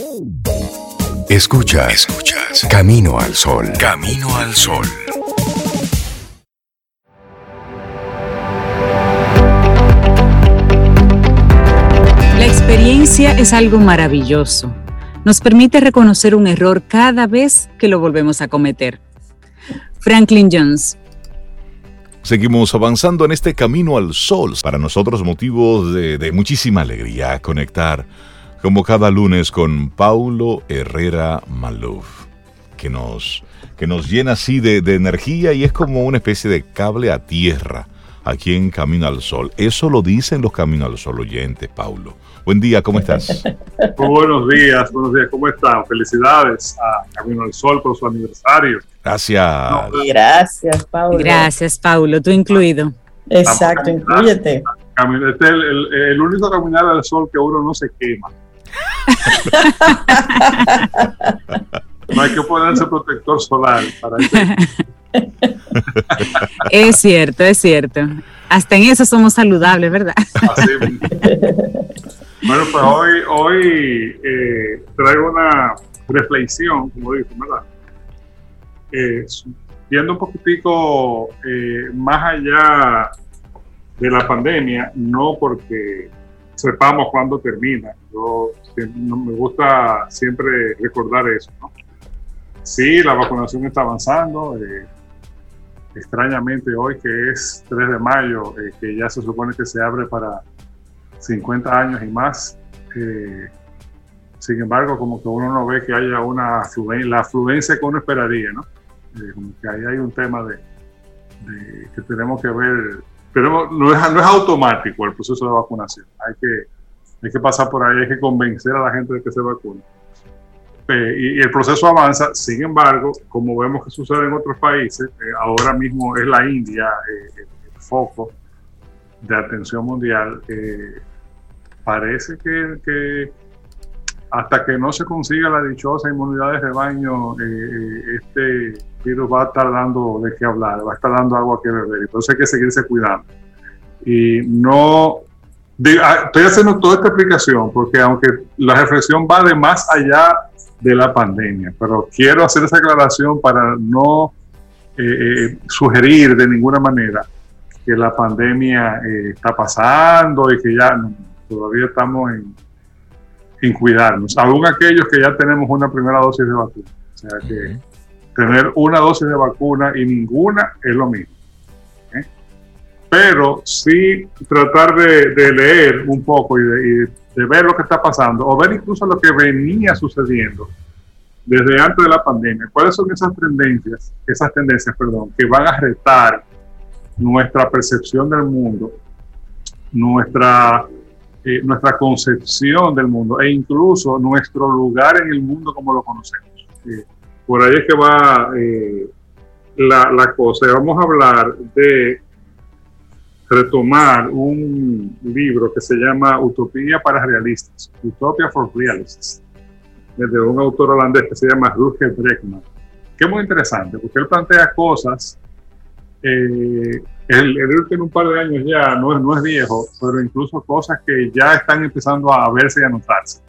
Escuchas Camino al Sol. Camino al Sol. La experiencia es algo maravilloso. Nos permite reconocer un error cada vez que lo volvemos a cometer. Franklin Jones. Seguimos avanzando en este Camino al Sol. Para nosotros motivos de muchísima alegría conectar como cada lunes con Paulo Herrera Maluf, que nos llena así de energía y es como una especie de cable a tierra aquí en Camino al Sol. Eso lo dicen los Camino al Sol oyentes, Paulo. Buen día, ¿cómo estás? Muy buenos días, ¿cómo están? Felicidades a Camino al Sol por su aniversario. Gracias. Gracias, Paulo. Gracias, Paulo, tú incluido. Exacto, inclúyete. Este es el único caminar al sol que uno no se quema. No hay que ponerse protector solar para eso. Es cierto, es cierto. Hasta en eso somos saludables, ¿verdad? Así mismo. Bueno, pues hoy traigo una reflexión, como dicen, ¿verdad? Viendo un poquitico más allá de la pandemia, no porque sepamos cuándo termina. Me gusta siempre recordar eso, ¿no? Sí, la vacunación está avanzando. Extrañamente hoy, que es 3 de mayo, que ya se supone que se abre para 50 años y más. Sin embargo, como que uno no ve que haya la afluencia que uno esperaría, ¿no? Como que ahí hay un tema de que tenemos que ver. Pero no es automático el proceso de vacunación. Hay que pasar por ahí, hay que convencer a la gente de que se vacune. Y el proceso avanza. Sin embargo, como vemos que sucede en otros países, ahora mismo es la India el foco de atención mundial. Parece que hasta que no se consiga la dichosa inmunidad de rebaño, este virus va a estar dando de qué hablar, va a estar dando agua que beber. Entonces hay que seguirse cuidando. Y no... Estoy haciendo toda esta explicación porque aunque la reflexión va de más allá de la pandemia, pero quiero hacer esa aclaración para no sugerir de ninguna manera que la pandemia está pasando y que ya todavía estamos en cuidarnos, aún aquellos que ya tenemos una primera dosis de vacuna. O sea que tener una dosis de vacuna y ninguna es lo mismo. Pero sí tratar de leer un poco y de ver lo que está pasando, o ver incluso lo que venía sucediendo desde antes de la pandemia. ¿Cuáles son esas tendencias, que van a retar nuestra percepción del mundo, nuestra concepción del mundo e incluso nuestro lugar en el mundo como lo conocemos? Por ahí es que va la cosa. Vamos a hablar de retomar un libro que se llama Utopía para Realistas, Utopia for Realists, de un autor holandés que se llama Rutger Bregman, que es muy interesante porque él plantea cosas. El libro tiene un par de años ya, no es viejo, pero incluso cosas que ya están empezando a verse y a notarse.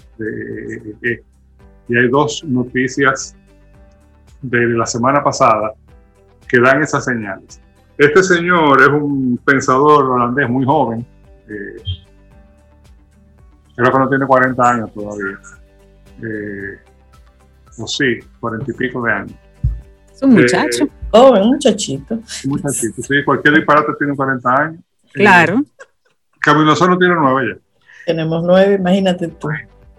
Y hay 2 noticias de la semana pasada que dan esas señales. Este señor es un pensador holandés muy joven, creo que no tiene 40 años todavía, o sí, 40 y pico de años. Es un muchacho. Un muchachito. Un muchachito, sí, cualquier disparate tiene 40 años. Claro. Camilo solo tiene 9 ya. Tenemos 9, imagínate tú.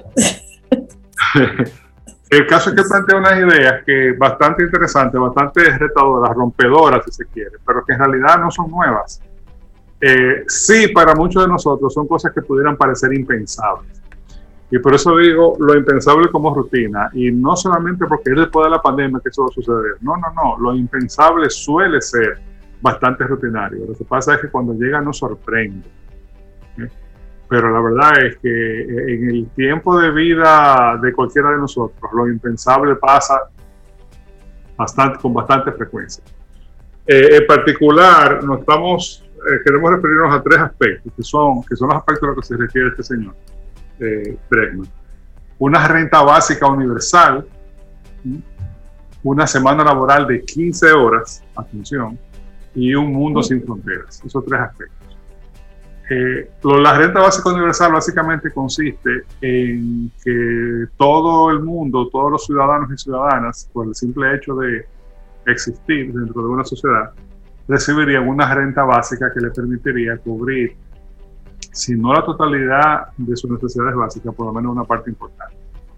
El caso es que plantea unas ideas que bastante interesantes, bastante retadoras, rompedoras si se quiere, pero que en realidad no son nuevas. Sí, para muchos de nosotros son cosas que pudieran parecer impensables. Y por eso digo lo impensable como rutina, y no solamente porque es después de la pandemia que eso va a suceder. No, lo impensable suele ser bastante rutinario. Lo que pasa es que cuando llega nos sorprende. Pero la verdad es que en el tiempo de vida de cualquiera de nosotros, lo impensable pasa con bastante frecuencia. En particular, queremos referirnos a 3 aspectos, que son los aspectos a los que se refiere este señor, Bregman. una renta básica universal, una semana laboral de 15 horas, atención, y un mundo sin fronteras. Esos 3 aspectos. La renta básica universal básicamente consiste en que todo el mundo, todos los ciudadanos y ciudadanas, por el simple hecho de existir dentro de una sociedad, recibirían una renta básica que le permitiría cubrir, si no la totalidad de sus necesidades básicas, por lo menos una parte importante.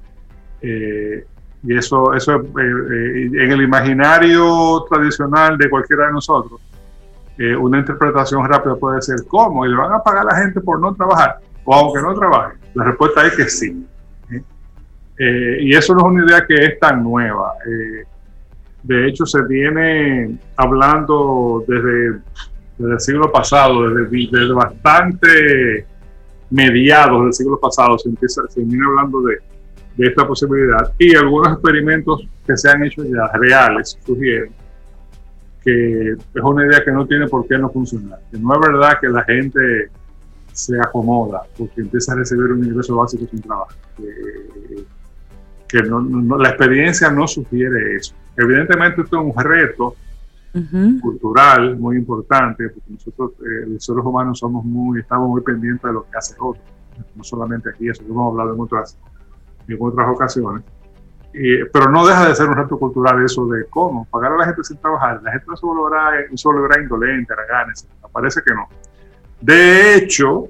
Y eso en el imaginario tradicional de cualquiera de nosotros, una interpretación rápida puede ser ¿cómo? ¿Y le van a pagar a la gente por no trabajar? ¿O aunque no trabaje? La respuesta es que sí. Y eso no es una idea que es tan nueva. De hecho, se viene hablando desde el siglo pasado, desde bastante mediados del siglo pasado, se viene hablando de esta posibilidad, y algunos experimentos que se han hecho ya reales sugieren que es una idea que no tiene por qué no funcionar, que no es verdad que la gente se acomoda porque empieza a recibir un ingreso básico sin trabajo, que la experiencia no sugiere eso. Evidentemente esto es un reto cultural muy importante, porque nosotros los seres humanos estamos muy pendientes de lo que hace otro, no solamente aquí, eso lo hemos hablado en otras ocasiones, pero no deja de ser un reto cultural eso de cómo pagar a la gente sin trabajar. La gente no se volverá indolente, haragana, etc. Parece que no. De hecho,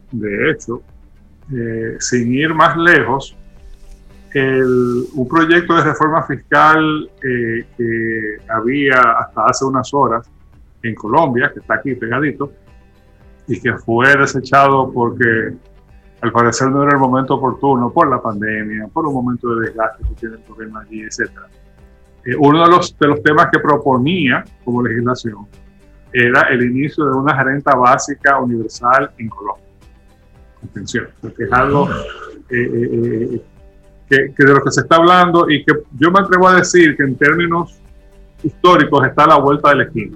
sin ir más lejos, un proyecto de reforma fiscal que había hasta hace unas horas en Colombia, que está aquí pegadito, y que fue desechado porque al parecer no era el momento oportuno por la pandemia, por un momento de desgaste que tiene el gobierno allí, etc. Uno de los temas que proponía como legislación era el inicio de una renta básica universal en Colombia. Atención, porque es algo que de lo que se está hablando y que yo me atrevo a decir que en términos históricos está a la vuelta de la esquina.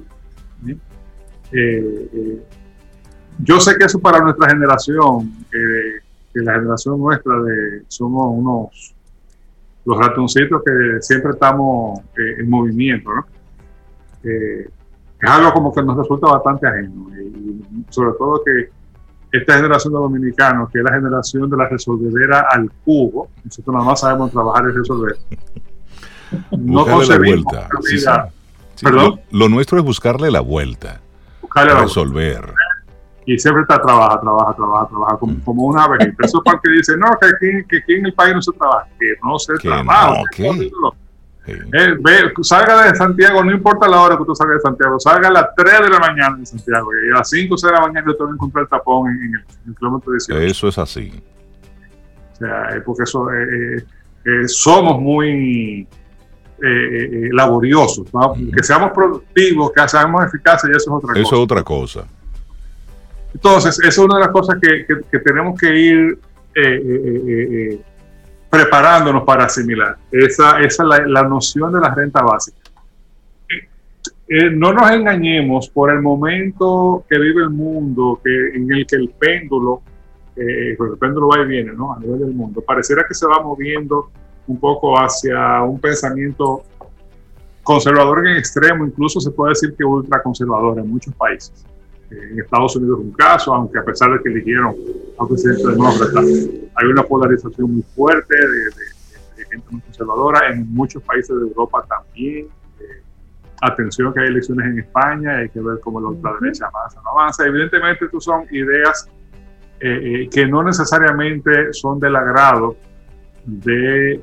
Yo sé que eso para nuestra generación, que la generación nuestra somos los ratoncitos que siempre estamos en movimiento, ¿no? Es algo como que nos resulta bastante ajeno, y sobre todo que esta generación de dominicanos, que es la generación de la resolvedera al cubo, nosotros nada más sabemos trabajar y resolver. No concebimos la vida. ¿Perdón? Lo nuestro es buscarle la vuelta, resolver. Y siempre está trabaja como una abejita. Eso es para que dice, no, que aquí en el país no se trabaja, que no se trabaja. Salga de Santiago, no importa la hora que tú salgas de Santiago, salga a las 3 de la mañana de Santiago y a las 5 o 6 de la mañana yo te voy a encontrar el tapón en el kilómetro 18. Eso es así. O sea, porque somos muy laboriosos, ¿no? Que seamos productivos, que seamos eficaces, y eso es otra cosa. Eso es otra cosa. Entonces, esa es una de las cosas que tenemos que ir preparándonos para asimilar. Esa es la noción de la renta básica. No nos engañemos por el momento que vive el mundo, en el que el péndulo va y viene, ¿no? A nivel del mundo. Pareciera que se va moviendo un poco hacia un pensamiento conservador en extremo, incluso se puede decir que ultraconservador en muchos países. En Estados Unidos es un caso, aunque a pesar de que eligieron a un presidente demócrata, hay una polarización muy fuerte de gente muy conservadora. En muchos países de Europa también. Atención que hay elecciones en España, hay que ver cómo la ultraderecha avanza o no avanza. Evidentemente, estas son ideas que no necesariamente son del agrado de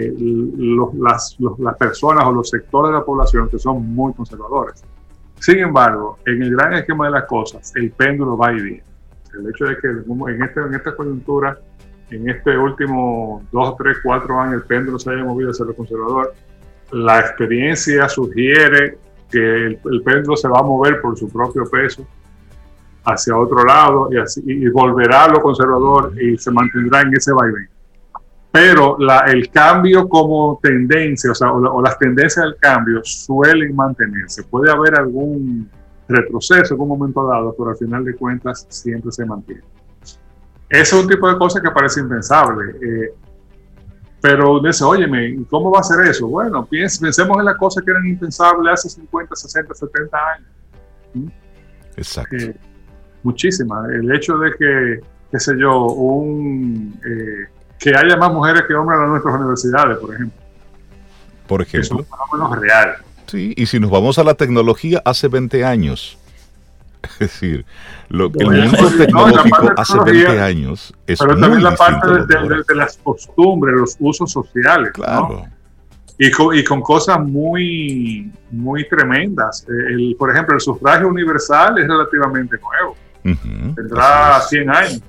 las personas o los sectores de la población que son muy conservadores. Sin embargo, en el gran esquema de las cosas, el péndulo va y viene. El hecho de que en esta coyuntura, en este último 2, 3, 4 años, el péndulo se haya movido hacia lo conservador, la experiencia sugiere que el péndulo se va a mover por su propio peso hacia otro lado y volverá a lo conservador y se mantendrá en ese vaivén. Pero el cambio como tendencia, o las tendencias del cambio suelen mantenerse. Puede haber algún retroceso en un momento dado, pero al final de cuentas siempre se mantiene. Ese es un tipo de cosa que parece impensable. Pero dice, óyeme, ¿cómo va a ser eso? Bueno, pensemos en las cosas que eran impensables hace 50, 60, 70 años. Exacto. Muchísimas. El hecho de que, qué sé yo, que haya más mujeres que hombres en nuestras universidades, por ejemplo. Por ejemplo. Es un fenómeno real. Sí, y si nos vamos a la tecnología, hace 20 años. Es decir, el mundo tecnológico hace 20 años es pero muy también la distinto parte de las costumbres, los usos sociales. Claro. ¿No? Y con cosas muy, muy tremendas. Por ejemplo, el sufragio universal es relativamente nuevo. Tendrá 100 años.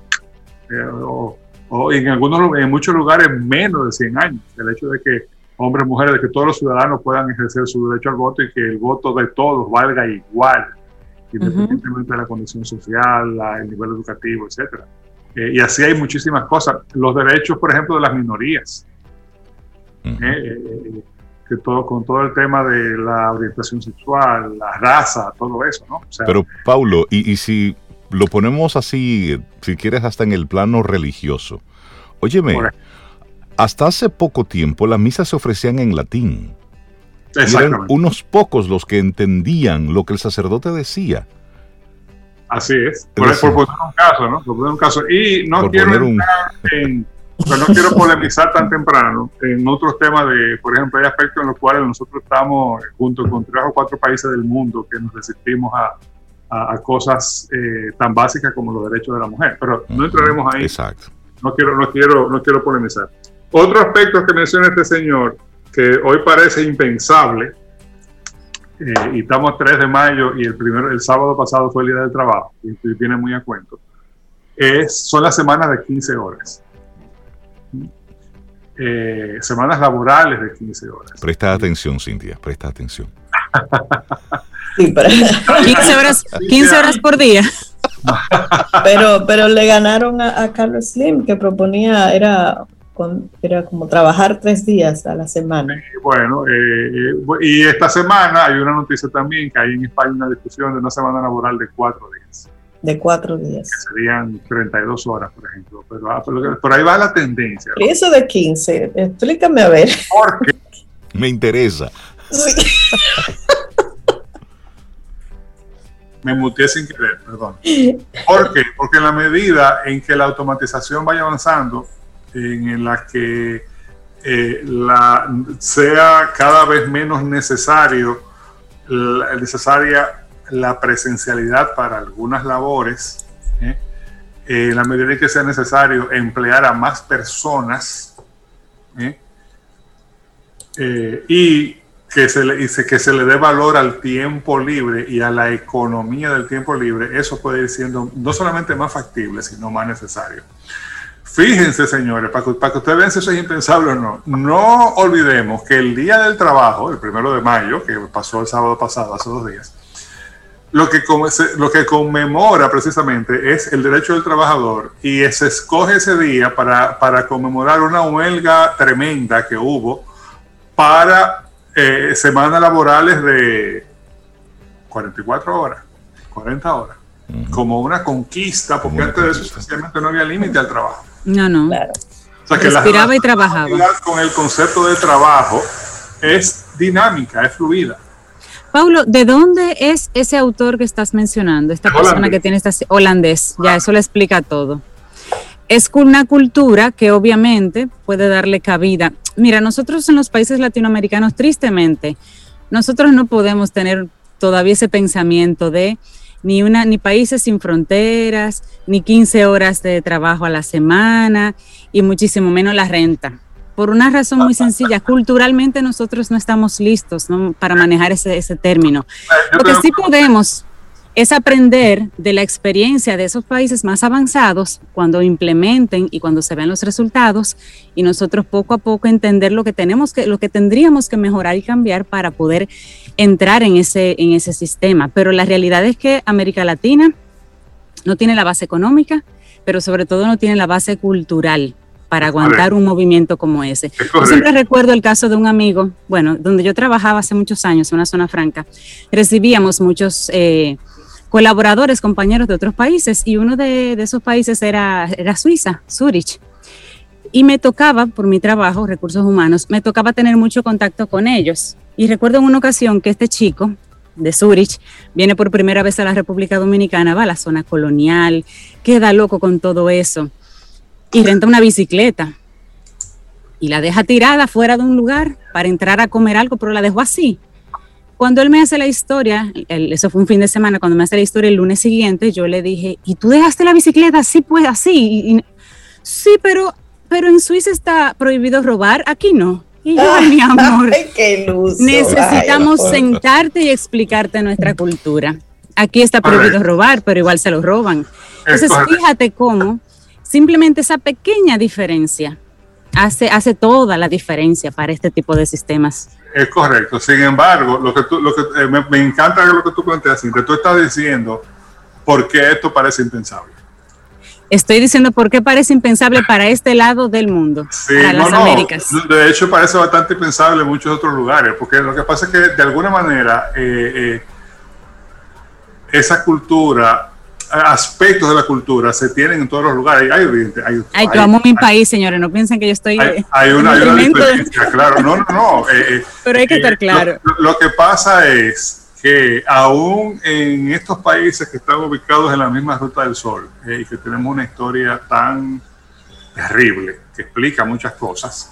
O en muchos lugares menos de 100 años. El hecho de que hombres y mujeres, de que todos los ciudadanos puedan ejercer su derecho al voto y que el voto de todos valga igual, independientemente de la condición social, el nivel educativo, etc. Y así hay muchísimas cosas. Los derechos, por ejemplo, de las minorías. Con todo el tema de la orientación sexual, la raza, todo eso, ¿no? O sea, pero, Paulo, y si lo ponemos así, si quieres, hasta en el plano religioso. Óyeme, hasta hace poco tiempo las misas se ofrecían en latín. Y eran unos pocos los que entendían lo que el sacerdote decía. Así es. Por poner un caso, ¿no? Por poner un caso. Y no quiero no quiero polemizar tan temprano en otros temas por ejemplo, hay aspectos en los cuales nosotros estamos junto con 3 o 4 países del mundo que nos resistimos a cosas tan básicas como los derechos de la mujer. Pero no entraremos ahí. Exacto. No quiero polemizar. Otro aspecto que menciona este señor, que hoy parece impensable, y estamos 3 de mayo y el sábado pasado fue el Día del Trabajo, y viene muy a cuento, son las semanas de 15 horas. Semanas laborales de 15 horas. Presta atención, Cintia, presta atención. Sí, pero 15 horas por día. Pero le ganaron a Carlos Slim, que proponía, era como trabajar 3 días a la semana. Bueno, y esta semana hay una noticia también, que hay en España una discusión de una semana laboral de 4 días. De 4 días. Que serían 32 horas, por ejemplo. Pero ahí va la tendencia, ¿no? ¿Y eso de 15? Explícame a ver. Porque me interesa. Sí. Me muteé sin querer, perdón. ¿Por qué? Porque en la medida en que la automatización vaya avanzando, en la que sea cada vez menos necesaria la presencialidad para algunas labores, en la medida en que sea necesario emplear a más personas, y que se le dé valor al tiempo libre y a la economía del tiempo libre, eso puede ir siendo no solamente más factible, sino más necesario. Fíjense, señores, para que ustedes vean si eso es impensable o no olvidemos que el Día del Trabajo, el 1 de mayo, que pasó el sábado pasado, hace 2 días, lo que conmemora precisamente es el derecho del trabajador, y se escoge ese día para conmemorar una huelga tremenda que hubo para semanas laborales de 44 horas, 40 horas, como una conquista, porque antes de eso sencillamente no había límite al trabajo. No. Claro. O sea, que respiraba y trabajaba. Con el concepto de trabajo es dinámica, es fluida. Paulo, ¿de dónde es ese autor que estás mencionando? Esta persona que tiene holandés, ya eso le explica todo. Es una cultura que obviamente puede darle cabida. Mira, nosotros en los países latinoamericanos, tristemente, nosotros no podemos tener todavía ese pensamiento de ni países sin fronteras, ni 15 horas de trabajo a la semana, y muchísimo menos la renta. Por una razón muy sencilla, culturalmente nosotros no estamos listos, ¿no?, para manejar ese término. Lo que sí podemos es aprender de la experiencia de esos países más avanzados cuando implementen y cuando se vean los resultados, y nosotros poco a poco entender lo que tendríamos que mejorar y cambiar para poder entrar en ese sistema. Pero la realidad es que América Latina no tiene la base económica, pero sobre todo no tiene la base cultural para aguantar un movimiento como ese. Yo siempre recuerdo el caso de un amigo, donde yo trabajaba hace muchos años en una zona franca, recibíamos muchos colaboradores, compañeros de otros países, y uno de esos países era Suiza, Zurich. Y me tocaba, por mi trabajo, recursos humanos, me tocaba tener mucho contacto con ellos. Y recuerdo en una ocasión que este chico de Zurich viene por primera vez a la República Dominicana, va a la zona colonial, queda loco con todo eso y renta una bicicleta y la deja tirada fuera de un lugar para entrar a comer algo, pero la dejó así. Cuando él me hace la historia, eso fue un fin de semana, cuando me hace la historia el lunes siguiente, yo le dije, ¿y tú dejaste la bicicleta así, pues así? Sí, pero en Suiza está prohibido robar, aquí no. Y yo, mi amor, qué iluso, necesitamos sentarte y explicarte nuestra cultura. Aquí está prohibido robar, pero igual se lo roban. Entonces, fíjate cómo simplemente esa pequeña diferencia hace toda la diferencia para este tipo de sistemas. Es correcto. Sin embargo, me encanta lo que tú planteas, que tú estás diciendo por qué esto parece impensable. Estoy diciendo por qué parece impensable para este lado del mundo, sí, para las Américas. De hecho, parece bastante impensable en muchos otros lugares, porque lo que pasa es que de alguna manera esa cultura, aspectos de la cultura se tienen en todos los lugares. Yo amo mi país, señores, no piensen que yo estoy... Hay una diferencia, claro. No. Pero hay que estar claro. Lo que pasa es que aún en estos países que están ubicados en la misma Ruta del Sol y que tenemos una historia tan terrible que explica muchas cosas,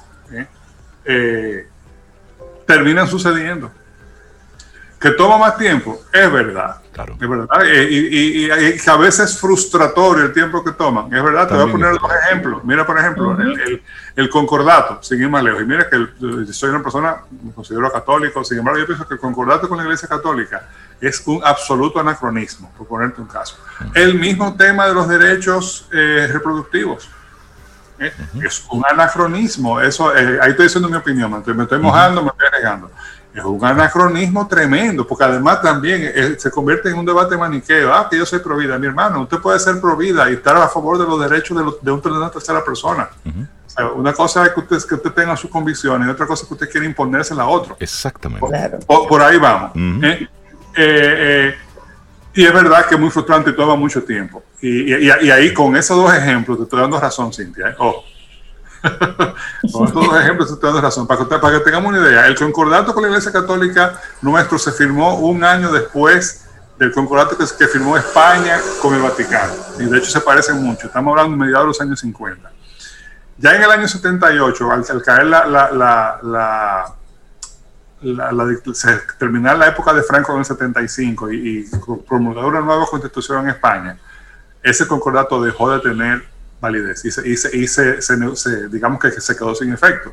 terminan sucediendo. Que toma más tiempo, es verdad. Claro. Es verdad. Y a veces es frustratorio el tiempo que toman. Es verdad, también te voy a poner dos ejemplos. Mira, por ejemplo, el concordato, sin ir más lejos. Y mira que soy una persona, me considero católico, sin embargo, yo pienso que el concordato con la Iglesia Católica es un absoluto anacronismo, por ponerte un caso. El mismo tema de los derechos reproductivos. Es un anacronismo. Eso, ahí estoy diciendo mi opinión, me estoy mojando, me estoy arriesgando. Es un anacronismo tremendo, porque además también se convierte en un debate maniqueo. Que yo soy pro vida. Mi hermano, usted puede ser pro vida y estar a favor de los derechos de una tercera persona. O sea, una cosa es que usted tenga sus convicciones y otra cosa es que usted quiere imponérsela a otro. Exactamente. Por ahí vamos. Y es verdad que es muy frustrante y toma mucho tiempo. Y ahí con esos dos ejemplos te estoy dando razón, Cintia. Con estos dos ejemplos te estoy dando razón. Para que tengamos una idea, el concordato con la Iglesia Católica nuestro se firmó un año después del concordato que firmó España con el Vaticano. Y de hecho se parecen mucho. Estamos hablando de mediados de los años 50. Ya en el año 78, al caer terminar la época de Franco en el 75 y promulgar una nueva constitución en España, ese concordato dejó de tener validez y digamos que se quedó sin efecto.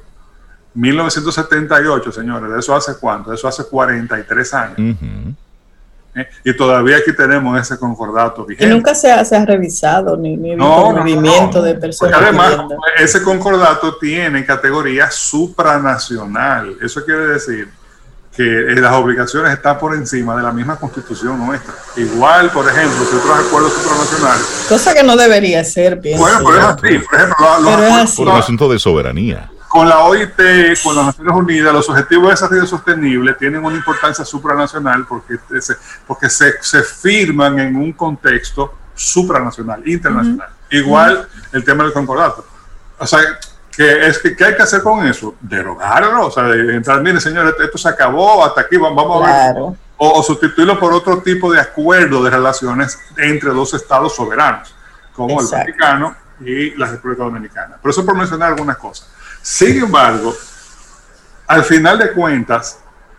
1978, señores, ¿de eso hace cuánto? De eso hace 43 años. Y todavía aquí tenemos ese concordato vigente. Y nunca se ha revisado ni movimiento de personas. Porque además, ese concordato tiene categoría supranacional. Eso quiere decir que las obligaciones están por encima de la misma constitución nuestra. Igual, por ejemplo, que otros acuerdos supranacionales. Cosa que no debería ser, pienso. Bueno, pero es así. Por ejemplo, por un asunto de soberanía. Con la OIT, con las Naciones Unidas, los objetivos de desarrollo sostenible tienen una importancia supranacional porque se firman en un contexto supranacional, internacional. Igual el tema del concordato. O sea, ¿qué hay que hacer con eso? Derogarlo, o sea, entrar, mire señores, esto se acabó, hasta aquí vamos a ver. O sustituirlo por otro tipo de acuerdo de relaciones entre dos estados soberanos, como el Vaticano y la República Dominicana. Por eso por mencionar algunas cosas. Sin embargo, al final de cuentas,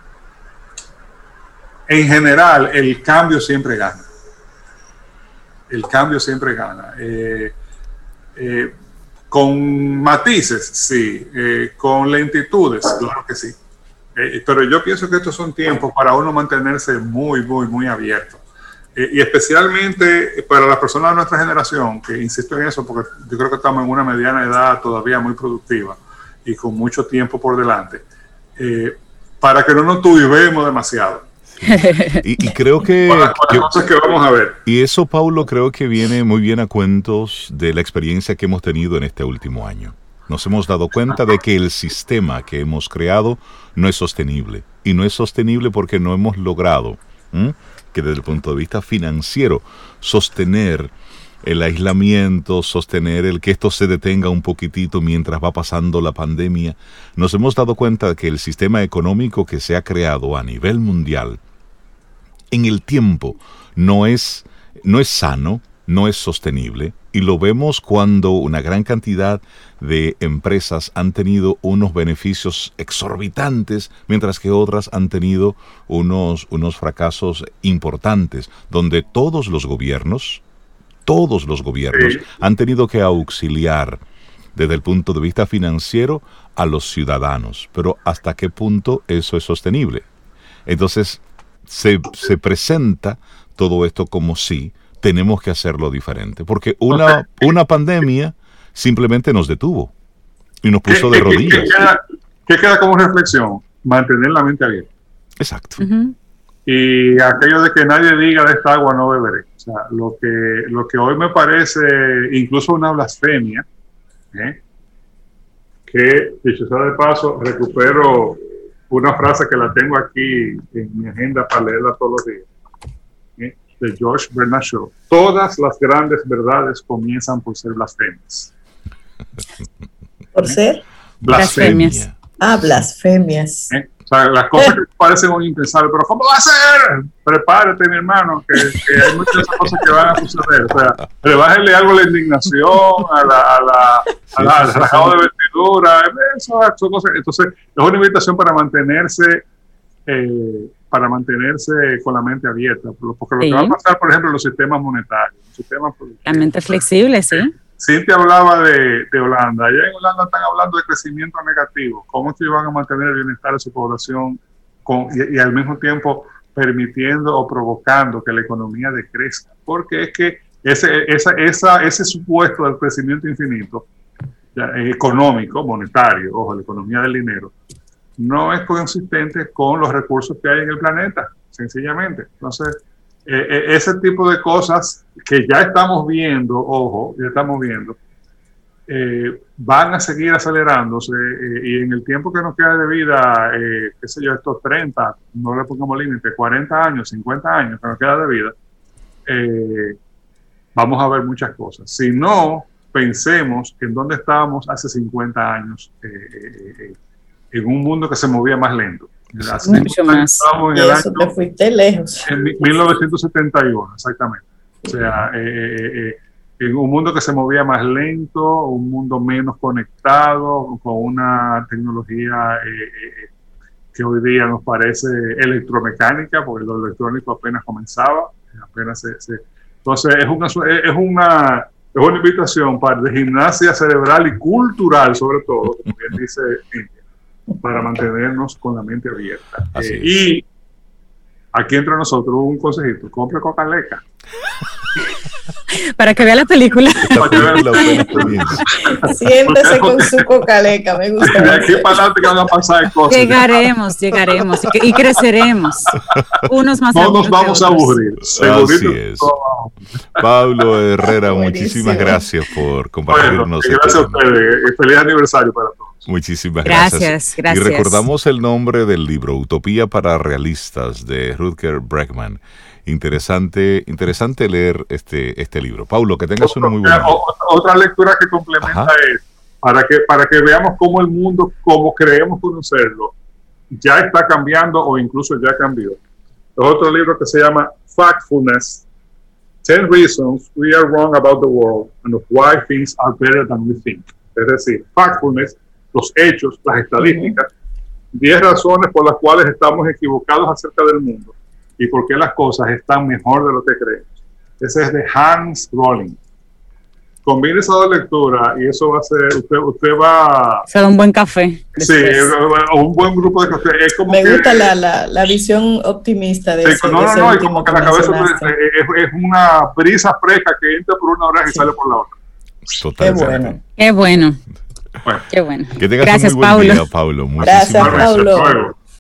en general, el cambio siempre gana. El cambio siempre gana. Con matices, sí. Con lentitudes, claro que sí. Pero yo pienso que estos son tiempos para uno mantenerse muy, muy, muy abierto. Y especialmente para las personas de nuestra generación, que insisto en eso porque yo creo que estamos en una mediana edad todavía muy productiva y con mucho tiempo por delante, para que no nos tuvimos demasiado. Y creo que cosas que vamos a ver. Y eso, Paulo, creo que viene muy bien a cuentos de la experiencia que hemos tenido en este último año. Nos hemos dado cuenta de que el sistema que hemos creado no es sostenible. Y no es sostenible porque no hemos logrado que desde el punto de vista financiero sostener el aislamiento, sostener el que esto se detenga un poquitito mientras va pasando la pandemia, nos hemos dado cuenta de que el sistema económico que se ha creado a nivel mundial en el tiempo no es sano, no es sostenible, y lo vemos cuando una gran cantidad de empresas han tenido unos beneficios exorbitantes, mientras que otras han tenido unos fracasos importantes, donde todos los gobiernos han tenido que auxiliar desde el punto de vista financiero a los ciudadanos. Pero ¿hasta qué punto eso es sostenible? Entonces se presenta todo esto como si tenemos que hacerlo diferente, porque una pandemia simplemente nos detuvo y nos puso de rodillas. ¿Qué queda como reflexión? Mantener la mente abierta. Exacto. Y aquello de que nadie diga de esta agua no beberé. O sea, lo que hoy me parece incluso una blasfemia, que, dicho sea de paso, recupero una frase que la tengo aquí en mi agenda para leerla todos los días, de George Bernard Shaw. Todas las grandes verdades comienzan por ser blasfemias. ¿Por ser? Blasfemias. Blasfemias. O sea, las cosas que parecen un impensable, pero ¿cómo va a ser? Prepárate, mi hermano, que hay muchas cosas que van a suceder. O sea, rebájenle algo a la indignación, al rasgado de vestidura, son cosas. Entonces, es una invitación para mantenerse con la mente abierta, porque lo que va a pasar, por ejemplo, en los sistemas monetarios, la mente flexible, sí. Cintia hablaba de Holanda. Allá en Holanda están hablando de crecimiento negativo. ¿Cómo es que van a mantener el bienestar de su población y al mismo tiempo permitiendo o provocando que la economía decrezca? Porque es que ese supuesto del crecimiento infinito económico, monetario, ojo, la economía del dinero, no es consistente con los recursos que hay en el planeta, sencillamente. Entonces, ese tipo de cosas que ya estamos viendo, van a seguir acelerándose y en el tiempo que nos queda de vida, estos 30, no le pongamos límite, 40 años, 50 años que nos queda de vida, vamos a ver muchas cosas. Si no, pensemos en dónde estábamos hace 50 años, en un mundo que se movía más lento. Mucho más. Y eso te fuiste lejos. En 1971, exactamente. O sea, en un mundo que se movía más lento, un mundo menos conectado, con una tecnología que hoy día nos parece electromecánica, porque lo electrónico apenas comenzaba, entonces es una invitación de gimnasia cerebral y cultural, sobre todo, como bien dice Cintia, para mantenernos con la mente abierta. Y aquí entre nosotros un consejito: compre Coca-Leca. Para que vea la película. Siéntese con su Coca-Leca, me gusta. De aquí para adelante que van a pasar cosas. Llegaremos y creceremos. Unos más. No nos vamos a aburrir. Así es. Pablo Herrera, muchísimas gracias por compartirnos. Gracias a ustedes. Feliz aniversario para todos. Muchísimas gracias. Y recordamos el nombre del libro, Utopía para Realistas, de Rutger Bregman. Interesante leer este libro. Paulo, que tengas una muy buena. Otra lectura que complementa es para que veamos cómo el mundo, como creemos conocerlo, ya está cambiando o incluso ya cambió. Es otro libro que se llama Factfulness: 10 Reasons We Are Wrong About the World and of Why Things Are Better Than We Think. Es decir, factfulness, los hechos, las estadísticas, 10 razones por las cuales estamos equivocados acerca del mundo y por qué las cosas están mejor de lo que creemos. Ese es de Hans Rosling. Combine esa dos lecturas y eso va a ser, usted va... Se da un buen café. Sí, un buen grupo de café. Es como me gusta la visión optimista de eso. No, y como que la cabeza es una brisa fresca que entra por una oreja y sale por la otra. Totalmente. Qué bueno. Qué bueno. Que tengas Gracias, un muy buen día, Paulo. Gracias, Paulo.